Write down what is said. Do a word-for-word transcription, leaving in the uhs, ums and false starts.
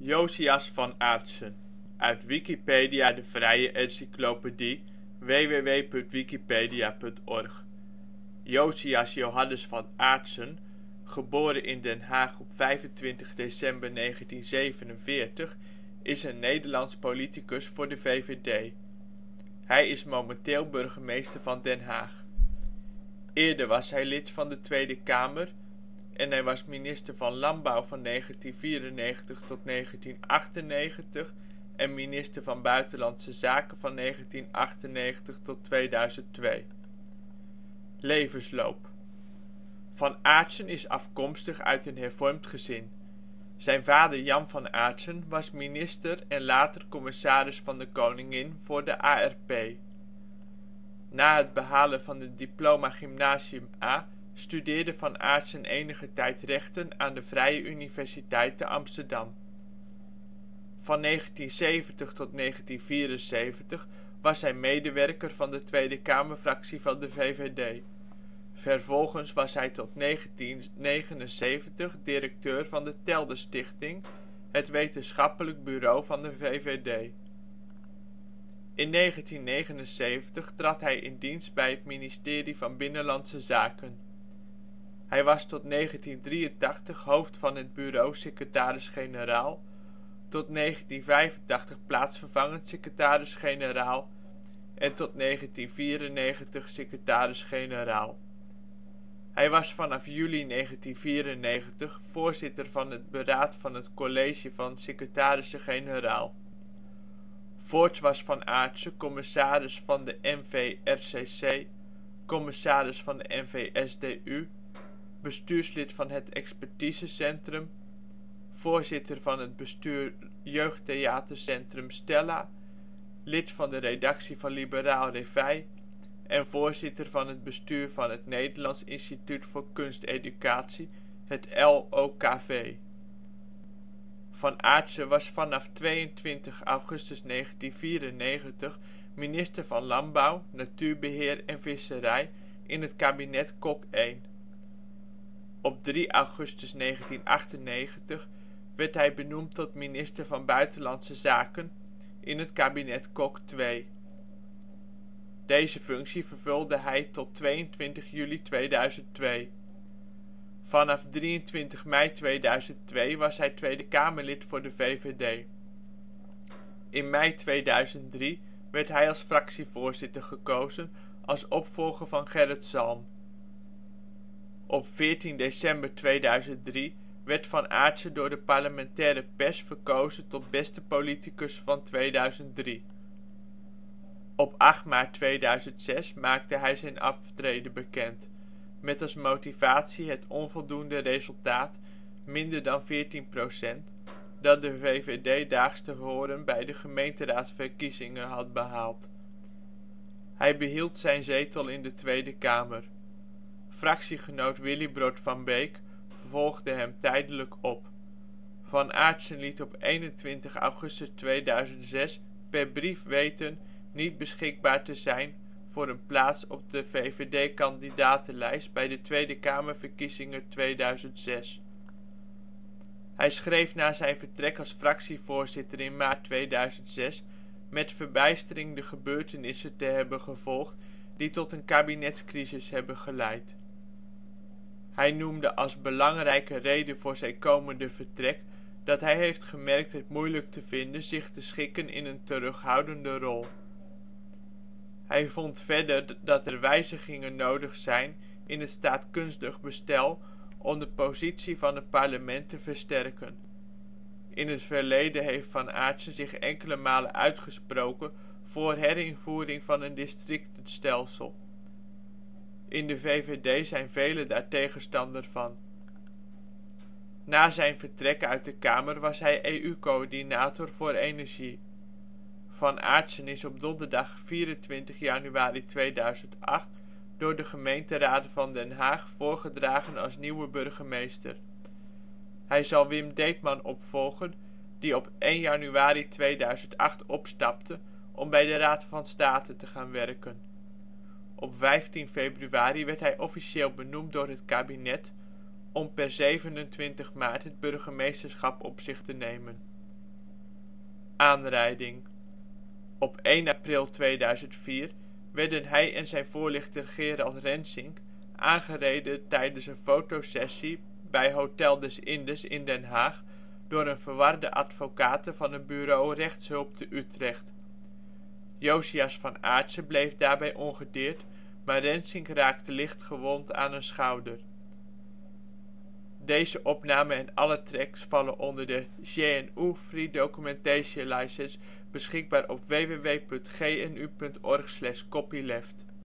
Josias van Aartsen, uit Wikipedia, de vrije encyclopedie. w w w punt wikipedia punt org. Josias Johannes van Aartsen, geboren in Den Haag op vijfentwintig december negentien zevenenveertig, is een Nederlands politicus voor de V V D. Hij is momenteel burgemeester van Den Haag. Eerder was hij lid van de Tweede Kamer en hij was minister van Landbouw van negentien vierennegentig tot negentien achtennegentig en minister van Buitenlandse Zaken van negentien achtennegentig tot tweeduizend twee. Levensloop. Van Aartsen is afkomstig uit een hervormd gezin. Zijn vader Jan van Aartsen was minister en later commissaris van de Koningin voor de A R P. Na het behalen van het diploma Gymnasium A studeerde Van Aartsen enige tijd rechten aan de Vrije Universiteit te Amsterdam. Van negentien zeventig tot negentien vierenzeventig was hij medewerker van de Tweede Kamerfractie van de V V D. Vervolgens was hij tot negentien negenenzeventig directeur van de Telderstichting, het wetenschappelijk bureau van de V V D. In negentien negenenzeventig trad hij in dienst bij het ministerie van Binnenlandse Zaken. Hij was tot negentien drieëntachtig hoofd van het bureau secretaris-generaal, tot negentien vijfentachtig plaatsvervangend secretaris-generaal en tot negentien vierennegentig secretaris-generaal. Hij was vanaf juli negentien vierennegentig voorzitter van het beraad van het College van Secretarissen-Generaal. Voorts was Van Aartsen commissaris van de N V R C C, commissaris van de N V S D U, bestuurslid van het Expertisecentrum, voorzitter van het bestuur Jeugdtheatercentrum Stella, lid van de redactie van Liberaal Reveil en voorzitter van het bestuur van het Nederlands Instituut voor Kunsteducatie, het L O K V. Van Aartsen was vanaf tweeëntwintig augustus negentien vierennegentig minister van Landbouw, Natuurbeheer en Visserij in het kabinet Kok één. Op drie augustus negentien achtennegentig werd hij benoemd tot minister van Buitenlandse Zaken in het kabinet Kok twee. Deze functie vervulde hij tot tweeëntwintig juli tweeduizend twee. Vanaf drieëntwintig mei tweeduizend twee was hij Tweede Kamerlid voor de V V D. In mei tweeduizend drie werd hij als fractievoorzitter gekozen als opvolger van Gerrit Salm. Op veertien december tweeduizend drie werd Van Aartsen door de Parlementaire Pers verkozen tot beste politicus van tweeduizend drie. Op acht maart tweeduizend zes maakte hij zijn aftreden bekend, met als motivatie het onvoldoende resultaat, minder dan veertien procent, dat de V V D daags tevoren bij de gemeenteraadsverkiezingen had behaald. Hij behield zijn zetel in de Tweede Kamer. Fractiegenoot Willibrord van Beek volgde hem tijdelijk op. Van Aartsen liet op eenentwintig augustus tweeduizend zes per brief weten niet beschikbaar te zijn voor een plaats op de V V D-kandidatenlijst bij de Tweede Kamerverkiezingen tweeduizend zes. Hij schreef na zijn vertrek als fractievoorzitter in maart tweeduizend zes met verbijstering de gebeurtenissen te hebben gevolgd die tot een kabinetscrisis hebben geleid. Hij noemde als belangrijke reden voor zijn komende vertrek dat hij heeft gemerkt het moeilijk te vinden zich te schikken in een terughoudende rol. Hij vond verder dat er wijzigingen nodig zijn in het staatkundig bestel om de positie van het parlement te versterken. In het verleden heeft Van Aartsen zich enkele malen uitgesproken voor herinvoering van een districtenstelsel. In de V V D zijn velen daar tegenstander van. Na zijn vertrek uit de Kamer was hij E U-coördinator voor energie. Van Aartsen is op donderdag vierentwintig januari tweeduizend acht door de gemeenteraad van Den Haag voorgedragen als nieuwe burgemeester. Hij zal Wim Deetman opvolgen, die op één januari tweeduizend acht opstapte om bij de Raad van State te gaan werken. Op vijftien februari werd hij officieel benoemd door het kabinet om per zevenentwintig maart het burgemeesterschap op zich te nemen Aanrijding. Op één april tweeduizend vier werden hij en zijn voorlichter Gerald Rensink aangereden tijdens een fotosessie bij Hotel des Indes in Den Haag door een verwarde advocaten van een bureau rechtshulp te Utrecht. Josias van Aartsen bleef daarbij ongedeerd, maar Rensink raakte licht gewond aan een schouder. Deze opname en alle tracks vallen onder de G N U Free Documentation License beschikbaar op w w w punt g n u punt org slash copyleft.